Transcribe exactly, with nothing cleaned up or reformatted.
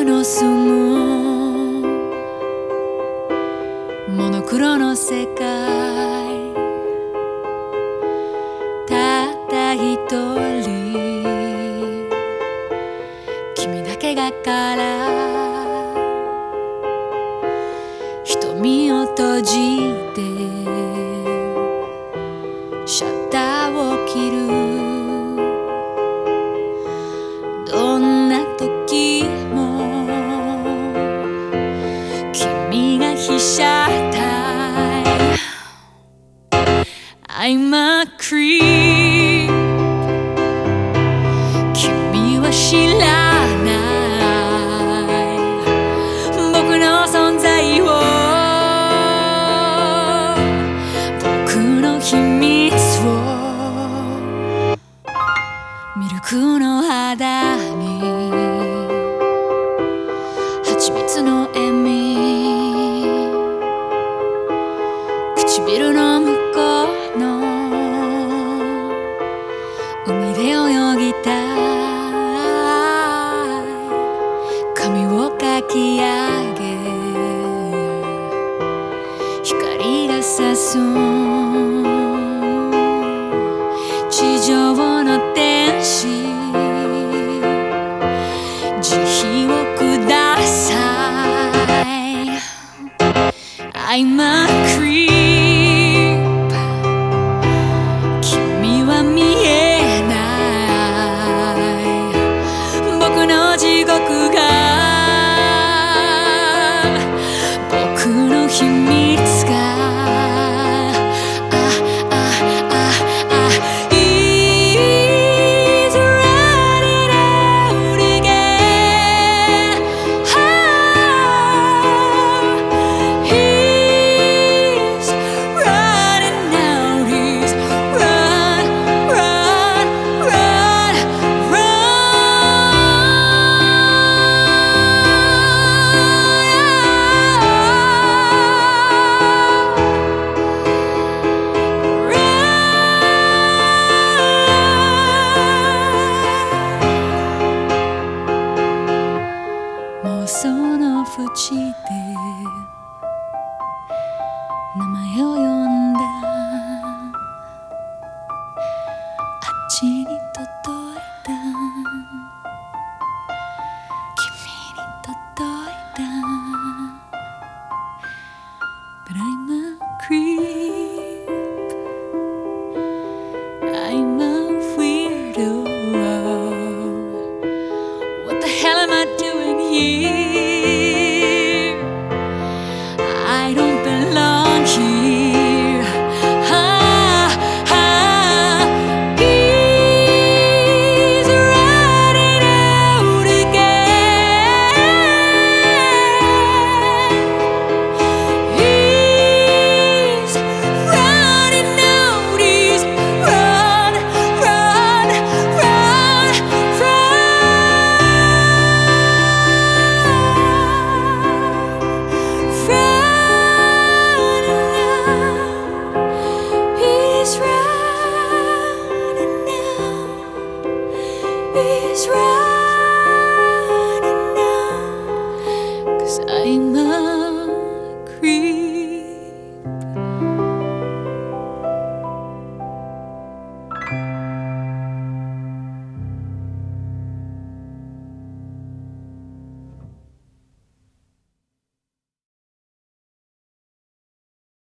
の住むモノクロの世界、たった一人君だけがから瞳を閉じてシャッターを切る。どんな時も君が被写体。 I'm a creep。 君は知らない僕の存在を、僕の秘密をミルクの肌に蜂蜜の笑み、唇の向こうの海で泳ぎたい。髪をかき上げ光が差す地上の天使、慈悲をください。 I'm a creep。 君は見えない僕の地獄が、僕の秘密がその淵で名前を呼んだ。あっちに届いた、君に届いた。 But I'm a creep。 I'm a weirdo。 What the hell am I doing here? I don't belong here. Ah, ah, he's running out again. He's running out. He's run, run, run, He's running now. He's running now. 'Cause I'm a creep.